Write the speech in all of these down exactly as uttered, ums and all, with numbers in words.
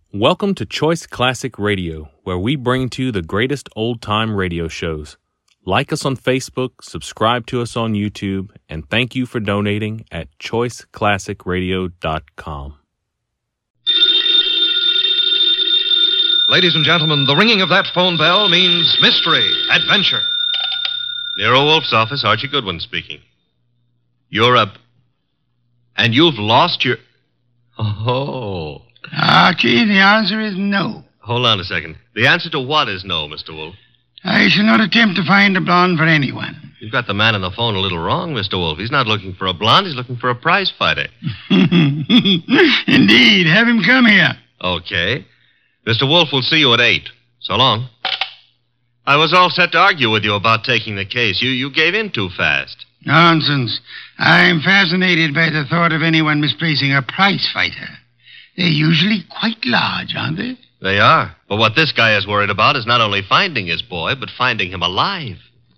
Welcome to Choice Classic Radio, where we bring to you the greatest old-time radio shows. Like us on Facebook, subscribe to us on YouTube, and thank you for donating at choice classic radio dot com. Ladies and gentlemen, the ringing of that phone bell means mystery, adventure. Nero Wolfe's office, Archie Goodwin speaking. You're a... And you've lost your... Oh. Archie, the answer is no. Hold on a second. The answer to what is no, Mister Wolfe? I shall not attempt to find a blonde for anyone. You've got the man on the phone a little wrong, Mister Wolfe. He's not looking for a blonde. He's looking for a prize fighter. Indeed. Have him come here. Okay. Mister Wolfe will see you at eight. So long. I was all set to argue with you about taking the case. You you gave in too fast. Nonsense. I'm fascinated by the thought of anyone misplacing a prize fighter. They're usually quite large, aren't they? They are. But what this guy is worried about is not only finding his boy, but finding him alive.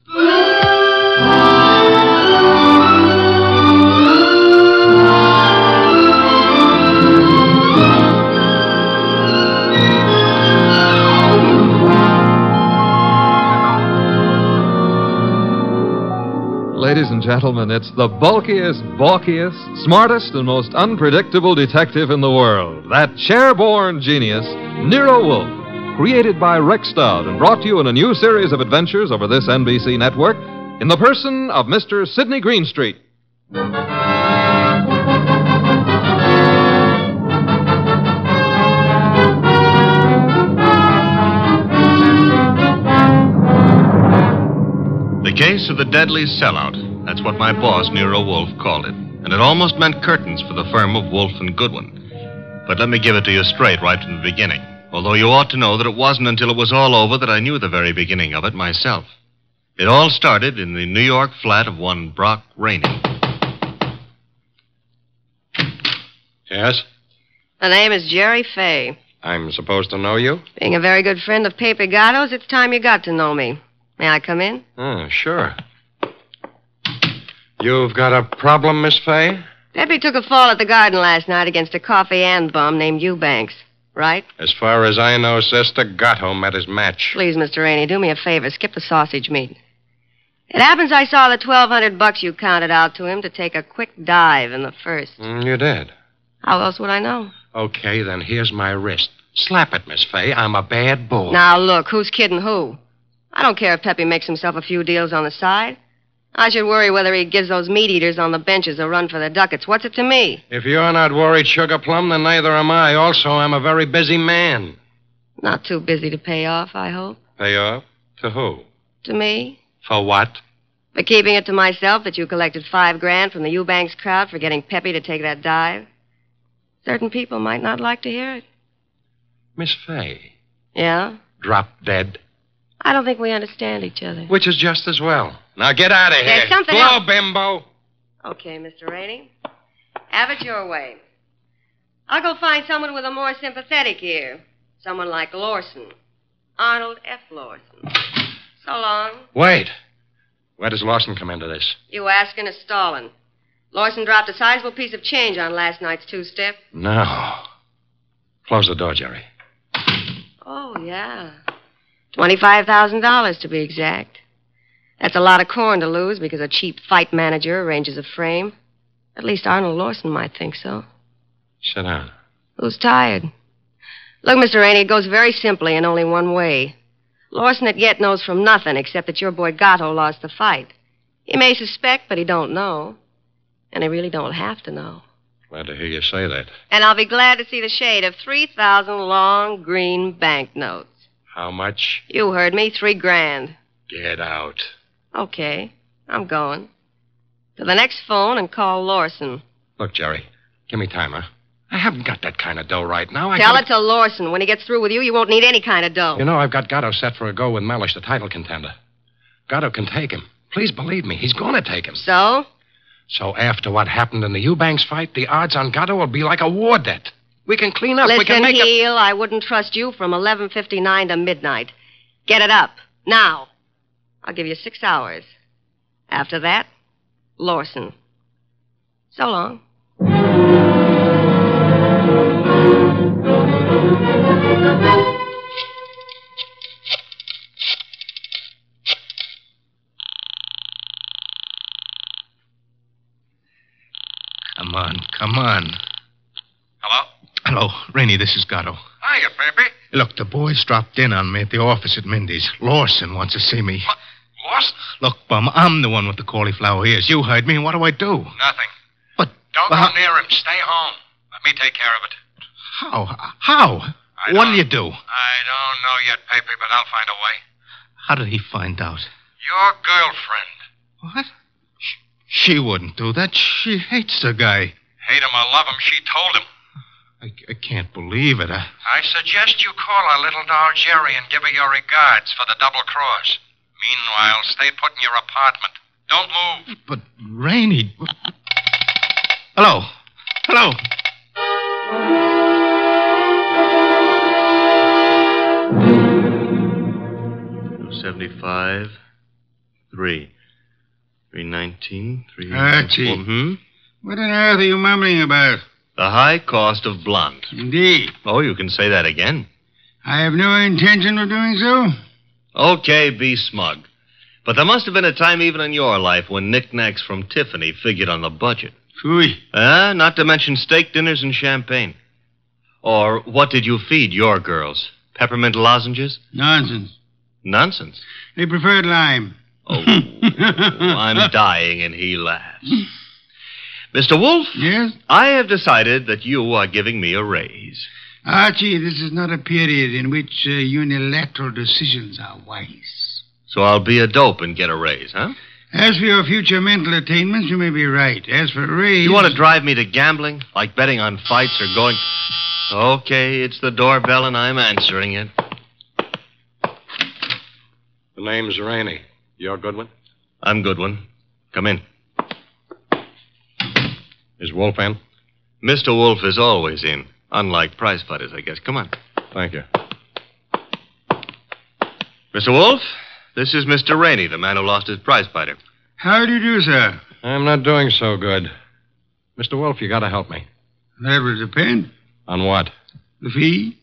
Ladies and gentlemen, it's the bulkiest, balkiest, smartest, and most unpredictable detective in the world. That chair-born genius, Nero Wolfe, created by Rex Stout and brought to you in a new series of adventures over this N B C network in the person of Mister Sidney Greenstreet. The case of the deadly sellout. That's what my boss, Nero Wolfe, called it. And it almost meant curtains for the firm of Wolfe and Goodwin. But let me give it to you straight right from the beginning. Although you ought to know that it wasn't until it was all over that I knew the very beginning of it myself. It all started in the New York flat of one Brock Rainey. Yes? The name is Jerry Fay. I'm supposed to know you? Being a very good friend of Pepe Gatto's, it's time you got to know me. May I come in? Oh, sure. You've got a problem, Miss Fay? Pepe took a fall at the garden last night against a coffee and bum named Eubanks, right? As far as I know, Sister, Gatto met his match. Please, Mister Rainey, do me a favor. Skip the sausage meat. It happens I saw the twelve hundred bucks you counted out to him to take a quick dive in the first. Mm, you did? How else would I know? Okay, then here's my wrist. Slap it, Miss Fay. I'm a bad boy. Now, look, who's kidding who? I don't care if Pepe makes himself a few deals on the side. I should worry whether he gives those meat eaters on the benches a run for the ducats. What's it to me? If you're not worried, Sugar Plum, then neither am I. Also, I'm a very busy man. Not too busy to pay off, I hope. Pay off? To who? To me. For what? For keeping it to myself that you collected five grand from the Eubanks crowd for getting Pepe to take that dive. Certain people might not like to hear it. Miss Fay. Yeah? Drop dead. I don't think we understand each other. Which is just as well. Now get out of here. There's something Blow, else. bimbo. Okay, Mister Rainey. Have it your way. I'll go find someone with a more sympathetic ear. Someone like Lawson. Arnold F. Lawson. So long. Wait. Where does Lawson come into this? You asking is stalling. Lawson dropped a sizable piece of change on last night's two-step. No. Close the door, Jerry. Oh, yeah. twenty-five thousand dollars to be exact. That's a lot of corn to lose because a cheap fight manager arranges a frame. At least Arnold Lawson might think so. Sit down. Who's tired? Look, Mister Rainey, it goes very simply in only one way. Lawson at yet knows from nothing except that your boy Gatto lost the fight. He may suspect, but he don't know. And he really don't have to know. Glad to hear you say that. And I'll be glad to see the shade of three thousand long green banknotes. How much? You heard me, three grand. Get out. Okay, I'm going. To the next phone and call Lawson. Look, Jerry, give me time, huh? I haven't got that kind of dough right now. I Tell gotta... it to Lawson. When he gets through with you, you won't need any kind of dough. You know, I've got Gatto set for a go with Mellish, the title contender. Gatto can take him. Please believe me, he's going to take him. So? So after what happened in the Eubanks fight, the odds on Gatto will be like a war debt. We can clean up. Listen, we can make Heel, a... I wouldn't trust you from eleven fifty-nine to midnight. Get it up. Now. I'll give you six hours. After that, Lawson. So long. Come on, come on. Hello? Hello, Rainey, this is Gatto. Hiya, Pepe. Look, the boys dropped in on me at the office at Mindy's. Lawson wants to see me. What? Lost? Look, Bum, I'm the one with the cauliflower ears. You heard me. What do I do? Nothing. But... Don't but go how, near him. Stay home. Let me take care of it. How? How? I What don't- do you do? I don't know yet, Pepe, but I'll find a way. How did he find out? Your girlfriend. What? She, she wouldn't do that. She hates the guy. Hate him or love him, she told him. I, I can't believe it. I... I suggest you call our little doll Jerry and give her your regards for the double cross. Meanwhile, stay put in your apartment. Don't move. But, Rainey... Hello. Hello. Seventy-five, three, three nineteen, three. Archie. Hmm. What on earth are you mumbling about? The high cost of blonde. Indeed. Oh, you can say that again. I have no intention of doing so. Okay, be smug. But there must have been a time even in your life when knickknacks from Tiffany figured on the budget. Phooey. Uh, not to mention steak dinners and champagne. Or what did you feed your girls? Peppermint lozenges? Nonsense. Nonsense. They preferred lime. Oh, I'm dying, and he laughs. Mister Wolf? Yes? I have decided that you are giving me a raise. Archie, this is not a period in which uh, unilateral decisions are wise. So I'll be a dope and get a raise, huh? As for your future mental attainments, you may be right. As for a raise... You want to drive me to gambling? Like betting on fights or going... Okay, it's the doorbell, and I'm answering it. The name's Rainey. You're Goodwin? I'm Goodwin. Come in. Is Wolf in? Mister Wolf is always in. Unlike prize fighters, I guess. Come on. Thank you. Mister Wolf, this is Mister Rainey, the man who lost his prize fighter. How do you do, sir? I'm not doing so good. Mister Wolf, you gotta help me. That will depend. On what? The fee?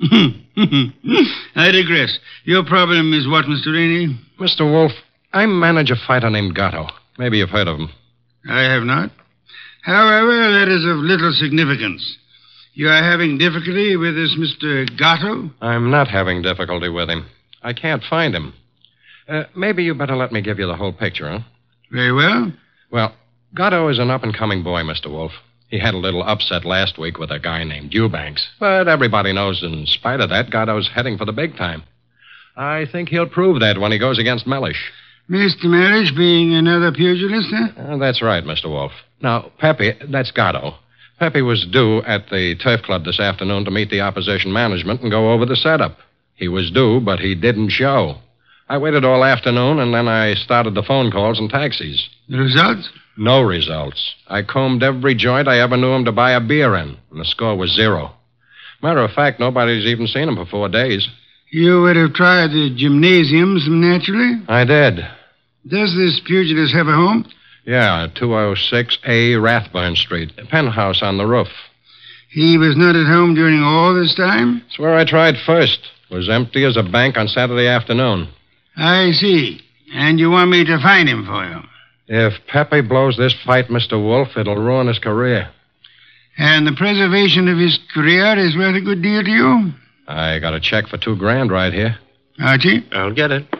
I digress. Your problem is what, Mister Rainey? Mister Wolf, I manage a fighter named Gatto. Maybe you've heard of him. I have not. However, that is of little significance. You are having difficulty with this Mister Gatto? I'm not having difficulty with him. I can't find him. Uh, maybe you better let me give you the whole picture, huh? Very well. Well, Gatto is an up-and-coming boy, Mister Wolf. He had a little upset last week with a guy named Eubanks. But everybody knows in spite of that, Gatto's heading for the big time. I think he'll prove that when he goes against Mellish. Mister Mellish being another pugilist, huh? Uh, that's right, Mister Wolf. Now, Pepe, that's Gatto. Pepe was due at the Turf Club this afternoon to meet the opposition management and go over the setup. He was due, but he didn't show. I waited all afternoon, and then I started the phone calls and taxis. The results? No results. I combed every joint I ever knew him to buy a beer in, and the score was zero. Matter of fact, nobody's even seen him for four days. You would have tried the gymnasiums, naturally? I did. Does this pugilist have a home? Yeah, two oh six A Rathburn Street, a penthouse on the roof. He was not at home during all this time? It's where I tried first. It was empty as a bank on Saturday afternoon. I see. And you want me to find him for you? If Pepe blows this fight, Mister Wolf, it'll ruin his career. And the preservation of his career is worth a good deal to you? I got a check for two grand right here. Archie? I'll get it.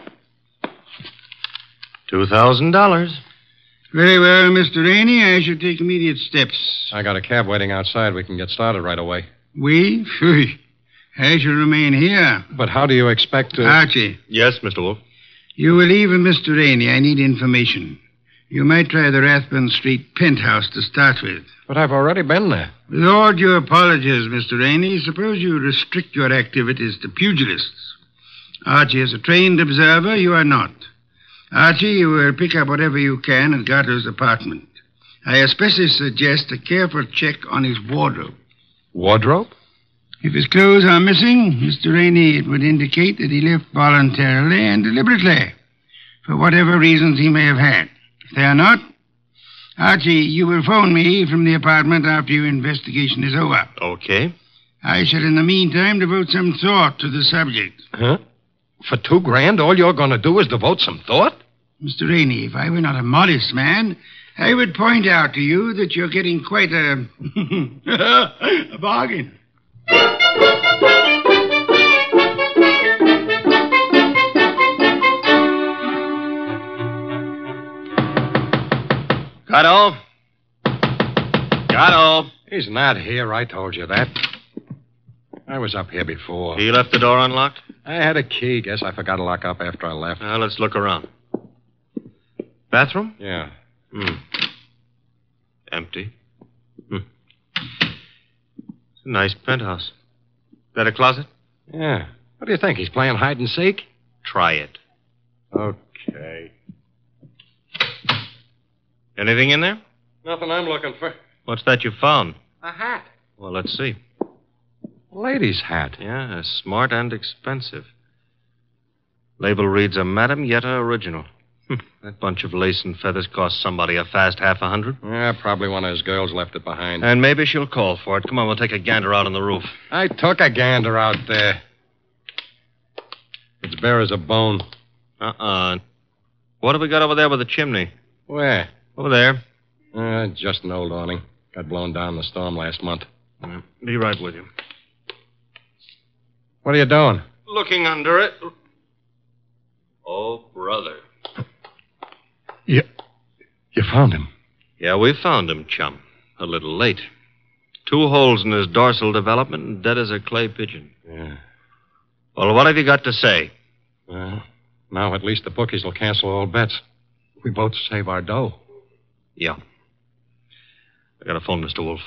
Two thousand dollars. Very well, Mister Rainey. I shall take immediate steps. I got a cab waiting outside. We can get started right away. We? Phew. I shall remain here. But how do you expect to... Archie, Yes, Mister Wolf. you will leave with Mister Rainey. I need information. You might try the Rathburn Street penthouse to start with. But I've already been there. With all due apologies, Mister Rainey, suppose you restrict your activities to pugilists. Archie is a trained observer. You are not. Archie, you will pick up whatever you can at Gatto's apartment. I especially suggest a careful check on his wardrobe. Wardrobe? If his clothes are missing, Mister Rainey, it would indicate that he left voluntarily and deliberately, for whatever reasons he may have had. If they are not, Archie, you will phone me from the apartment after your investigation is over. Okay. I shall, in the meantime, devote some thought to the subject. Huh? For two grand, all you're going to do is devote some thought? Mister Rainey, if I were not a modest man, I would point out to you that you're getting quite a, a bargain. Gatto? Gatto? He's not here. I told you that. I was up here before. He left the door unlocked? I had a key. Guess I forgot to lock up after I left. Now, let's look around. Bathroom? Yeah. Hmm. Empty. Hmm. It's a nice penthouse. That a closet? Yeah. What do you think? He's playing hide and seek? Try it. Okay. Anything in there? Nothing I'm looking for. What's that you found? A hat. Well, let's see. Lady's hat. Yeah, smart and expensive. Label reads a Madame Yetta original. Hm, that bunch of lace and feathers cost somebody a fast half a hundred. Yeah, probably one of his girls left it behind. And maybe she'll call for it. Come on, we'll take a gander out on the roof. I took a gander out there. It's bare as a bone. Uh-uh. What have we got over there with the chimney? Where? Over there. Uh, just an old awning. Got blown down in the storm last month. Yeah, be right with you. What are you doing? Looking under it. Oh, brother. You, you found him? Yeah, we found him, chum. A little late. Two holes in his dorsal development and dead as a clay pigeon. Yeah. Well, what have you got to say? Well, now at least the bookies will cancel all bets. We both save our dough. Yeah. I got a phone, Mister Wolf.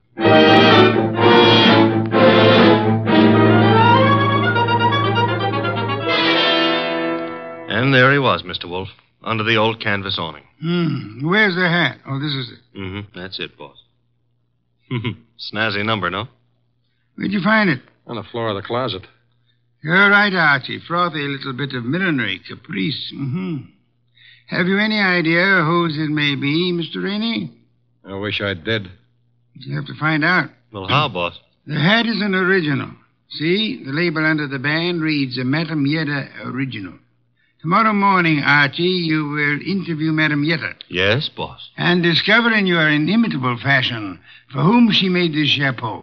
And there he was, Mister Wolf, under the old canvas awning. Hmm. Where's the hat? Oh, this is it. Mm-hmm. That's it, boss. Snazzy number, no? Where'd you find it? On the floor of the closet. You're right, Archie. Frothy little bit of millinery, caprice. Mm-hmm. Have you any idea whose it may be, Mister Rainey? I wish I did. You have to find out. Well, how, boss? The hat is an original. See, the label under the band reads a Madame Yetta original. Tomorrow morning, Archie, you will interview Madame Yetta. Yes, boss. And discover in your inimitable fashion for whom she made this chapeau.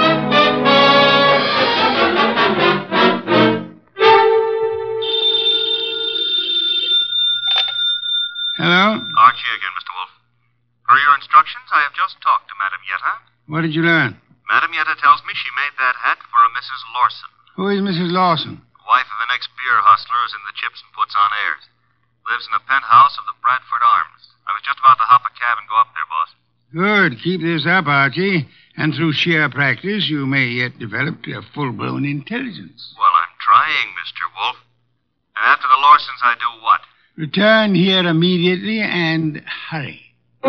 Hello? Archie again, Mister Wolf. Per your instructions, I have just talked to Madame Yetta. What did you learn? Madame Yetta tells me she made that hat for a Missus Lawson, Who is Missus Lawson? wife of an ex-beer hustler who's in the chips and puts on airs. Lives in a penthouse of the Bradford Arms. I was just about to hop a cab and go up there, boss. Good. Keep this up, Archie. And through sheer practice, you may yet develop a full-blown intelligence. Well, I'm trying, Mister Wolf. And after the Lawsons, I do what? Return here immediately and hurry.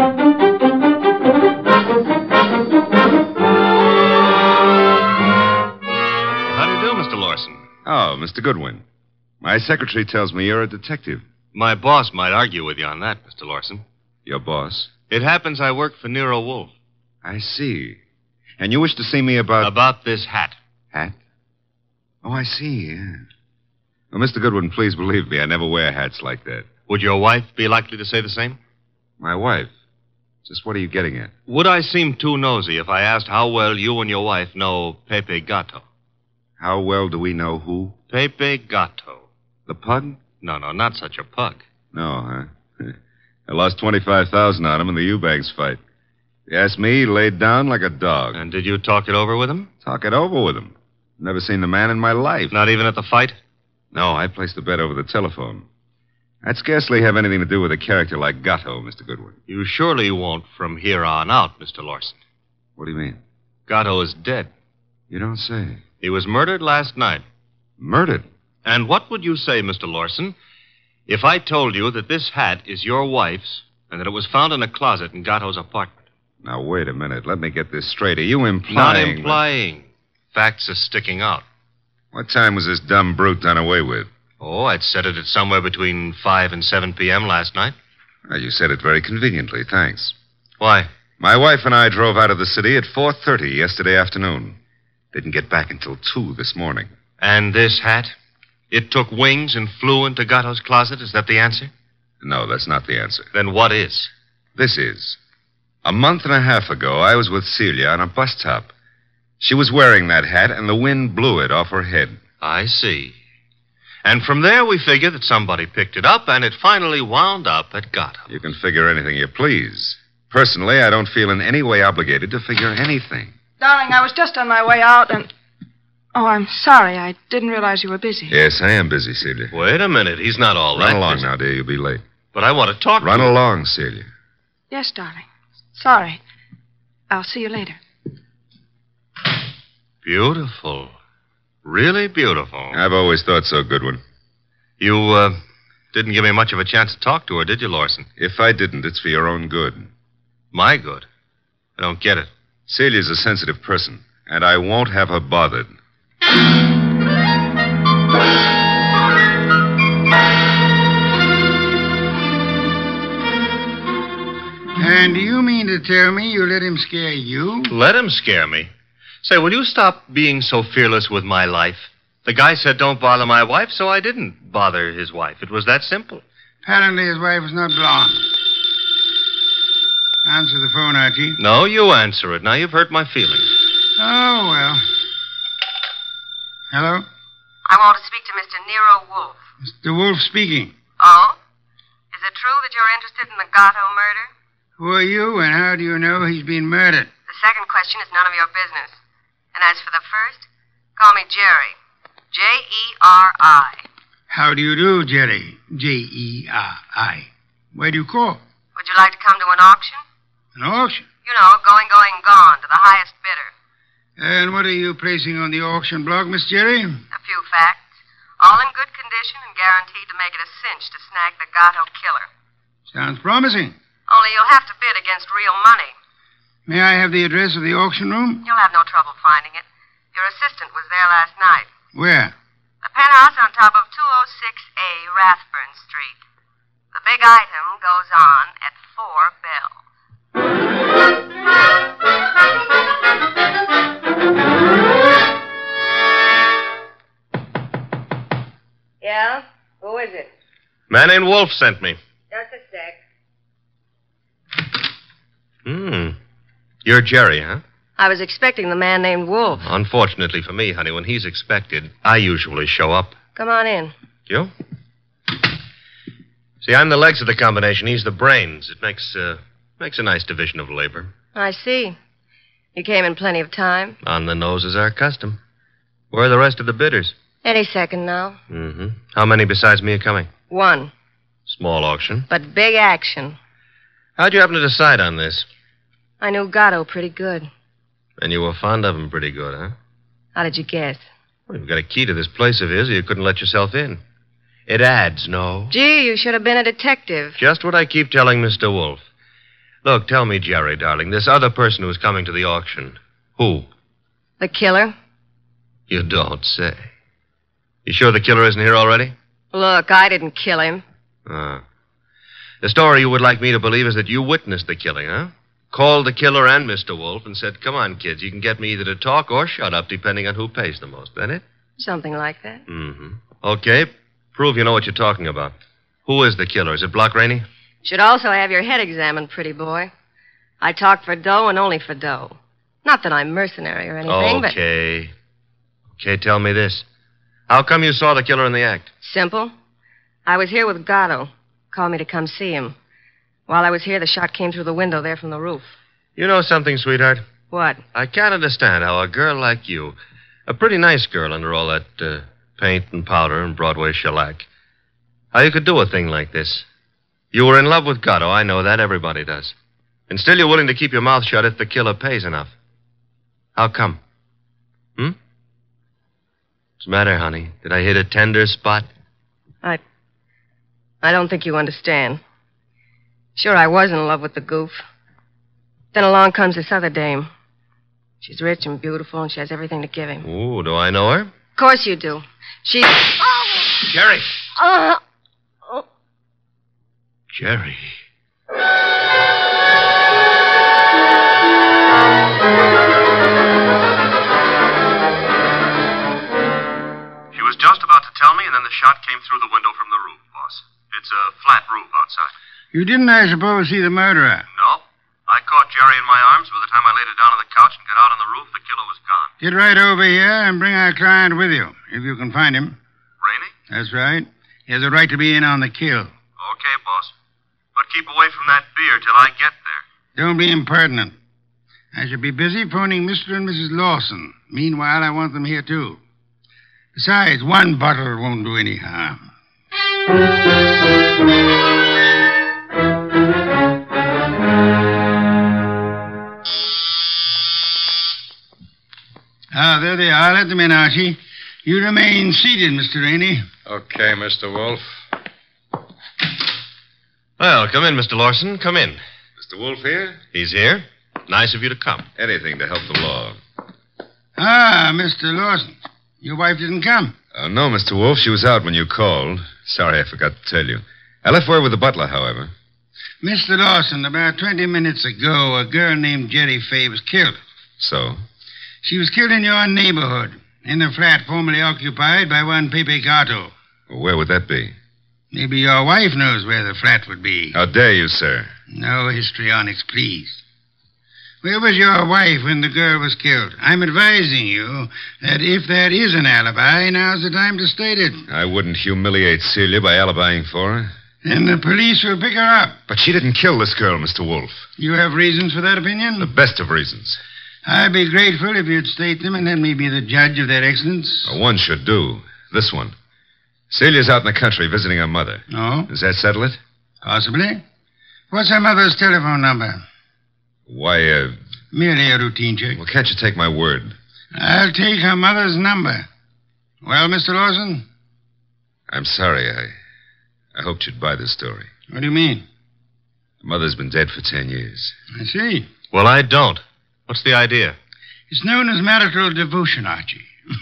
How do you do, Mister Lawson? Oh, Mister Goodwin. My secretary tells me you're a detective. My boss might argue with you on that, Mister Lawson. Your boss? It happens I work for Nero Wolf. I see. And you wish to see me about... About this hat. Hat? Oh, I see, yeah. Well, Mister Goodwin, please believe me, I never wear hats like that. Would your wife be likely to say the same? My wife? Just what are you getting at? Would I seem too nosy if I asked how well you and your wife know Pepe Gato? How well do we know who? Pepe Gato. The pug? No, no, not such a pug. No, huh? I lost twenty-five thousand dollars on him in the Eubanks fight. If you ask me, he laid down like a dog. And did you talk it over with him? Talk it over with him. Never seen the man in my life. Not even at the fight? No, I placed a bet over the telephone. I'd scarcely have anything to do with a character like Gatto, Mister Goodwin. You surely won't from here on out, Mister Lawson. What do you mean? Gatto is dead. You don't say. He was murdered last night. Murdered? And what would you say, Mister Lawson, if I told you that this hat is your wife's and that it was found in a closet in Gatto's apartment? Now, wait a minute. Let me get this straight. Are you implying... Not implying. Facts are sticking out. What time was this dumb brute done away with? Oh, I'd set it at somewhere between five and seven p.m. last night. Well, you said it very conveniently. Thanks. Why? My wife and I drove out of the city at four thirty yesterday afternoon. Didn't get back until two this morning. And this hat? It took wings and flew into Gatto's closet? Is that the answer? No, that's not the answer. Then what is? This is. A month and a half ago, I was with Celia on a bus top. She was wearing that hat, and the wind blew it off her head. I see. And from there, we figured that somebody picked it up, and it finally wound up at Gotham. You can figure anything you please. Personally, I don't feel in any way obligated to figure anything. Darling, I was just on my way out, and... Oh, I'm sorry. I didn't realize you were busy. Yes, I am busy, Celia. Wait a minute. He's not all Run that along busy. now, dear. You'll be late. But I want to talk Run to you. along, Celia. Yes, darling. Sorry. I'll see you later. Beautiful. Really beautiful. I've always thought so, Goodwin. You, uh, didn't give me much of a chance to talk to her, did you, Lawson? If I didn't, it's for your own good. My good? I don't get it. Celia's a sensitive person, and I won't have her bothered. And do you mean to tell me you let him scare you? Let him scare me. Say, will you stop being so fearless with my life? The guy said don't bother my wife, so I didn't bother his wife. It was that simple. Apparently his wife was not blonde. Answer the phone, Archie. No, you answer it. Now you've hurt my feelings. Oh, well. Hello? I want to speak to Mister Nero Wolf. Mister Wolf speaking. Oh? Is it true that you're interested in the Gatto murder? Who are you, and how do you know he's been murdered? The second question is none of your business. And as for the first, call me Jerry. J E R I. How do you do, Jerry? J E R I. Where do you call? Would you like to come to an auction? An auction? You know, going, going, gone, to the highest bidder. And what are you placing on the auction block, Miss Jerry? A few facts. All in good condition and guaranteed to make it a cinch to snag the Gatto killer. Sounds promising. Only you'll have to bid against real money. May I have the address of the auction room? You'll have no trouble finding it. Your assistant was there last night. Where? The penthouse on top of two oh six A Rathburn Street. The big item goes on at four bells. Yeah? Who is it? Man named Wolf sent me. Just a sec. Hmm. You're Jerry, huh? I was expecting the man named Wolf. Unfortunately for me, honey, when he's expected, I usually show up. Come on in. You? See, I'm the legs of the combination. He's the brains. It makes, uh, makes a nice division of labor. I see. You came in plenty of time. On the nose is our custom. Where are the rest of the bidders? Any second now. Mm-hmm. How many besides me are coming? One. Small auction. But big action. How'd you happen to decide on this? I knew Gatto pretty good. And you were fond of him pretty good, huh? How did you guess? Well, you've got a key to this place of his, or you couldn't let yourself in. It adds, no? Gee, you should have been a detective. Just what I keep telling Mister Wolf. Look, tell me, Jerry, darling, this other person who's coming to the auction, who? The killer? You don't say. You sure the killer isn't here already? Look, I didn't kill him. Ah. The story you would like me to believe is that you witnessed the killing, huh? Called the killer and Mister Wolf and said, come on, kids, you can get me either to talk or shut up, depending on who pays the most. That it? Something like that. Mm-hmm. Okay. Prove you know what you're talking about. Who is the killer? Is it Block Rainey? Should also have your head examined, pretty boy. I talk for dough and only for dough. Not that I'm mercenary or anything, but... Okay. Okay, tell me this. How come you saw the killer in the act? Simple. I was here with Gatto. Called me to come see him. While I was here, the shot came through the window there from the roof. You know something, sweetheart? What? I can't understand how a girl like you, a pretty nice girl under all that uh, paint and powder and Broadway shellac, how you could do a thing like this. You were in love with Gatto, I know that. Everybody does. And still you're willing to keep your mouth shut if the killer pays enough. How come? Hmm? What's the matter, honey? Did I hit a tender spot? I... I don't think you understand. Sure, I was in love with the goof. Then along comes this other dame. She's rich and beautiful, and she has everything to give him. Ooh, do I know her? Of course you do. She's... Oh! Jerry! Uh, oh. Jerry. She was just about to tell me, and then the shot came through the window from the roof, boss. It's a flat roof outside. You didn't, I suppose, see the murderer? No. I caught Jerry in my arms. By the time I laid her down on the couch and got out on the roof, the killer was gone. Get right over here and bring our client with you, if you can find him. Rainey? That's right. He has a right to be in on the kill. Okay, boss. But keep away from that beer till I get there. Don't be impertinent. I shall be busy phoning Mister and Missus Lawson. Meanwhile, I want them here, too. Besides, one bottle won't do any harm. Ah, there they are. Let them in, Archie. You remain seated, Mister Rainey. Okay, Mister Wolf. Well, come in, Mister Lawson. Come in. Mister Wolf here? He's here. Nice of you to come. Anything to help the law. Ah, Mister Lawson. Your wife didn't come. Uh, no, Mister Wolf. She was out when you called. Sorry, I forgot to tell you. I left word with the butler, however. Mister Lawson, about twenty minutes ago, a girl named Jerry Fay was killed. So? She was killed in your neighborhood, in a flat formerly occupied by one Pepe Gato. Well, where would that be? Maybe your wife knows where the flat would be. How dare you, sir? No histrionics, please. Where was your wife when the girl was killed? I'm advising you that if there is an alibi, now's the time to state it. I wouldn't humiliate Celia by alibying for her. Then the police will pick her up. But she didn't kill this girl, Mister Wolf. You have reasons for that opinion? The best of reasons. I'd be grateful if you'd state them and let me be the judge of their excellence. Well, one should do. This one. Celia's out in the country visiting her mother. Oh? Does that settle it? Possibly. What's her mother's telephone number? Why, uh... Merely a routine check. Well, can't you take my word? I'll take her mother's number. Well, Mister Lawson? I'm sorry. I I hoped you'd buy this story. What do you mean? The mother's been dead for ten years. I see. Well, I don't. What's the idea? It's known as marital devotion, Archie.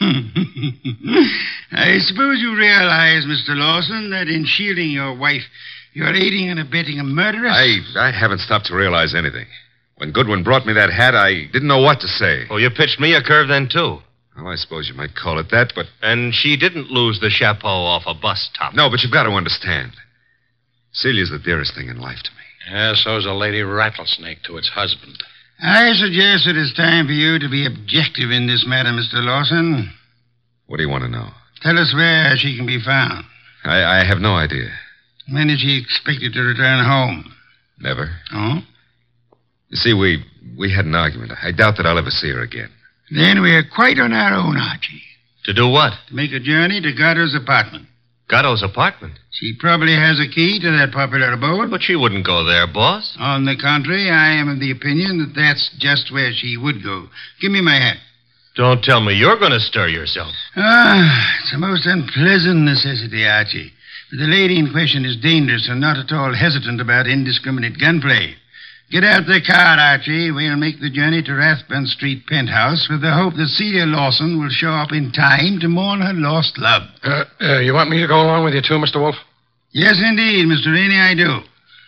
I suppose you realize, Mister Lawson, that in shielding your wife, you're aiding and abetting a murderess? I, I haven't stopped to realize anything. When Goodwin brought me that hat, I didn't know what to say. Oh, you pitched me a curve then, too. Well, I suppose you might call it that, but... And she didn't lose the chapeau off a bus top. No, but you've got to understand. Celia's the dearest thing in life to me. Yeah, so's a lady rattlesnake to its husband. I suggest it is time for you to be objective in this matter, Mister Lawson. What do you want to know? Tell us where she can be found. I, I have no idea. When is she expected to return home? Never. Oh? You see, we we had an argument. I doubt that I'll ever see her again. Then we're quite on our own, Archie. To do what? To make a journey to Gatto's apartment. Gatto's apartment? She probably has a key to that popular abode. But she wouldn't go there, boss. On the contrary, I am of the opinion that that's just where she would go. Give me my hat. Don't tell me you're going to stir yourself. Ah, it's a most unpleasant necessity, Archie. But the lady in question is dangerous and not at all hesitant about indiscriminate gunplay. Get out the car, Archie. We'll make the journey to Rathbun Street penthouse with the hope that Celia Lawson will show up in time to mourn her lost love. Uh, uh, you want me to go along with you, too, Mister Wolf? Yes, indeed, Mister Rainey, I do.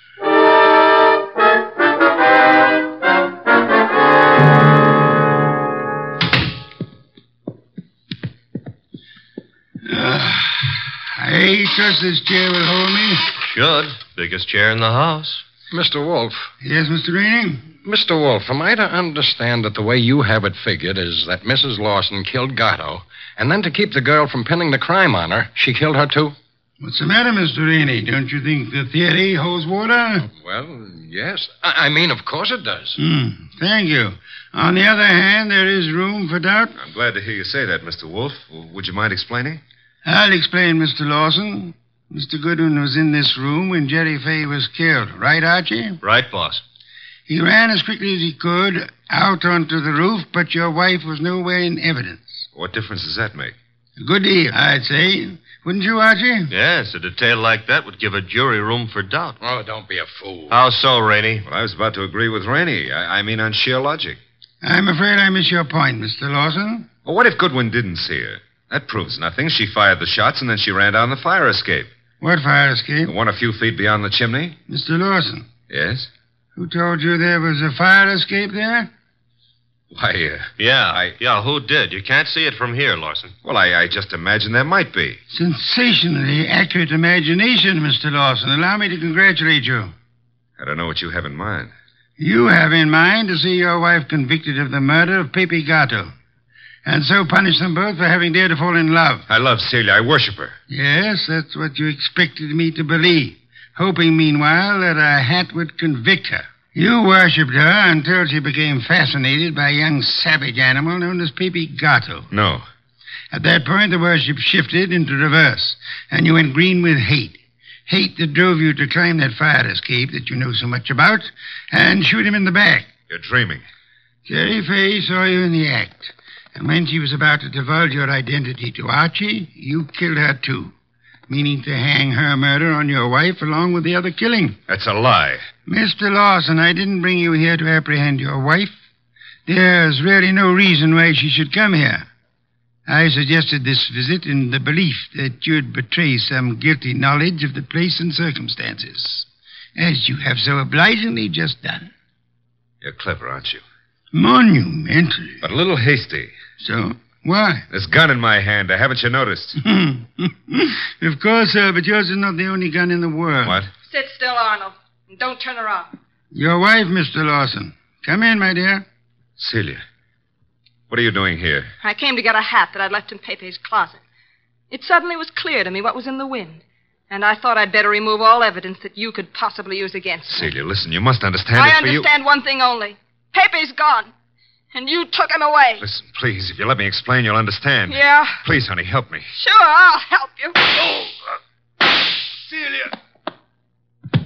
Uh, I trust this chair will hold me. Should. Biggest chair in the house. Mister Wolf. Yes, Mister Rainey? Mister Wolf, am I to understand that the way you have it figured is that Missus Lawson killed Gatto, and then to keep the girl from pinning the crime on her, she killed her, too? What's the matter, Mister Rainey? Don't you think the theory holds water? Well, yes. I, I mean, of course it does. Hmm. Thank you. On the other hand, there is room for doubt. I'm glad to hear you say that, Mister Wolf. Would you mind explaining? I'll explain, Mister Lawson. Mister Goodwin was in this room when Jerry Fay was killed. Right, Archie? Right, boss. He ran as quickly as he could out onto the roof, but your wife was nowhere in evidence. What difference does that make? A good deal, I'd say. Wouldn't you, Archie? Yes, a detail like that would give a jury room for doubt. Oh, don't be a fool. How so, Rainey? Well, I was about to agree with Rainey. I, I mean, on sheer logic. I'm afraid I miss your point, Mister Lawson. Well, what if Goodwin didn't see her? That proves nothing. She fired the shots, and then she ran down the fire escape. What fire escape? The one a few feet beyond the chimney. Mister Lawson. Yes? Who told you there was a fire escape there? Why, uh... Yeah, I... yeah, who did? You can't see it from here, Lawson. Well, I, I just imagined there might be. Sensationally accurate imagination, Mister Lawson. Allow me to congratulate you. I don't know what you have in mind. You have in mind to see your wife convicted of the murder of Pepe Gato, and so punish them both for having dared to fall in love. I love Celia. I worship her. Yes, that's what you expected me to believe, hoping, meanwhile, that a hat would convict her. You worshipped her until she became fascinated by a young savage animal known as Pepe Gato. No. At that point, the worship shifted into reverse, and you went green with hate. Hate that drove you to climb that fire escape that you know so much about and shoot him in the back. You're dreaming. Jerry Fay saw you in the act, and when she was about to divulge your identity to Archie, you killed her too, meaning to hang her murder on your wife along with the other killing. That's a lie. Mister Lawson, I didn't bring you here to apprehend your wife. There's really no reason why she should come here. I suggested this visit in the belief that you'd betray some guilty knowledge of the place and circumstances, as you have so obligingly just done. You're clever, aren't you? Monumentally. But a little hasty. So, why? This gun in my hand, haven't you noticed? Of course, sir, but yours is not the only gun in the world. What? Sit still, Arnold, and don't turn around. Your wife, Mister Lawson. Come in, my dear. Celia, what are you doing here? I came to get a hat that I'd left in Pepe's closet. It suddenly was clear to me what was in the wind, and I thought I'd better remove all evidence that you could possibly use against me. Celia, listen, you must understand I it's for you. understand one thing only. Pepe's gone, and you took him away. Listen, please, if you let me explain, you'll understand. Yeah? Please, honey, help me. Sure, I'll help you. Oh, uh, Celia.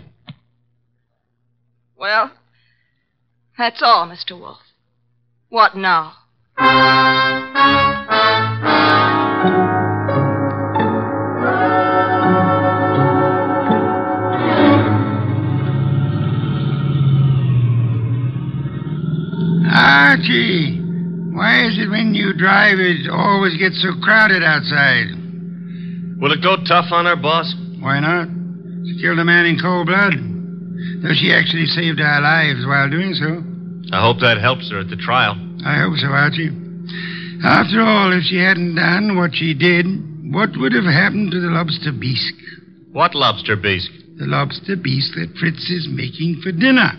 Well, that's all, Mister Wolf. What now? Archie, why is it when you drive it always gets so crowded outside? Will it go tough on her, boss? Why not? She killed a man in cold blood, though she actually saved our lives while doing so. I hope that helps her at the trial. I hope so, Archie. After all, if she hadn't done what she did, what would have happened to the lobster bisque? What lobster bisque? The lobster bisque that Fritz is making for dinner.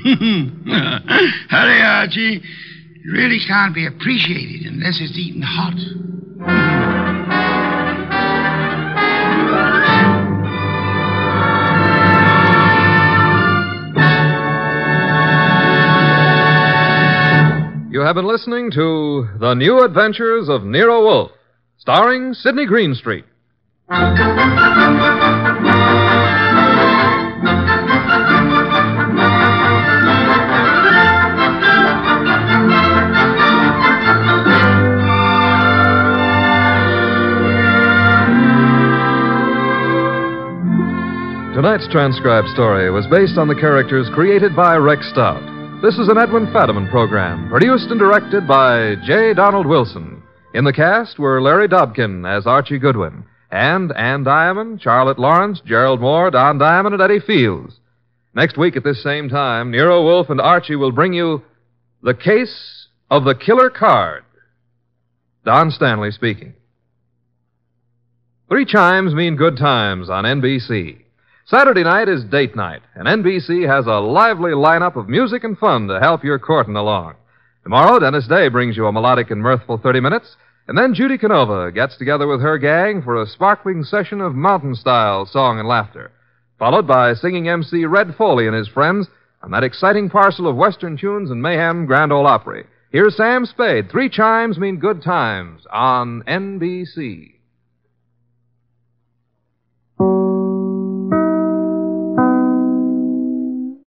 Hurry, Archie. It really can't be appreciated unless it's eaten hot. You have been listening to The New Adventures of Nero Wolfe, starring Sidney Greenstreet. Tonight's transcribed story was based on the characters created by Rex Stout. This is an Edwin Fadiman program, produced and directed by J. Donald Wilson. In the cast were Larry Dobkin as Archie Goodwin, and Ann Diamond, Charlotte Lawrence, Gerald Moore, Don Diamond, and Eddie Fields. Next week at this same time, Nero Wolfe and Archie will bring you The Case of the Killer Card. Don Stanley speaking. Three chimes mean good times on N B C. Saturday night is date night, and N B C has a lively lineup of music and fun to help your courting along. Tomorrow, Dennis Day brings you a melodic and mirthful thirty minutes, and then Judy Canova gets together with her gang for a sparkling session of mountain-style song and laughter, followed by singing M C Red Foley and his friends on that exciting parcel of Western tunes and mayhem Grand Ole Opry. Here's Sam Spade. Three chimes mean good times on N B C.